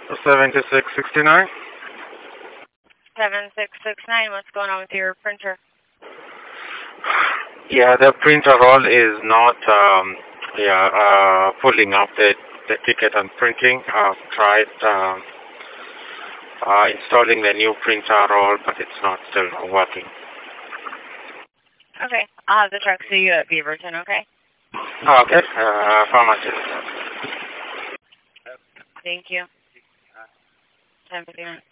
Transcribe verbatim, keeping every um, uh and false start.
seventy-six sixty-nine. seven six six nine, what's going on with your printer? Yeah, the printer roll is not um, yeah uh, pulling up the, the ticket on printing. I've tried um, uh, installing the new printer roll, but it's not still working. Okay, I'll have the truck see you at Beaverton, okay? Okay, uh, pharmacist. Thank you. ten fifty-nine.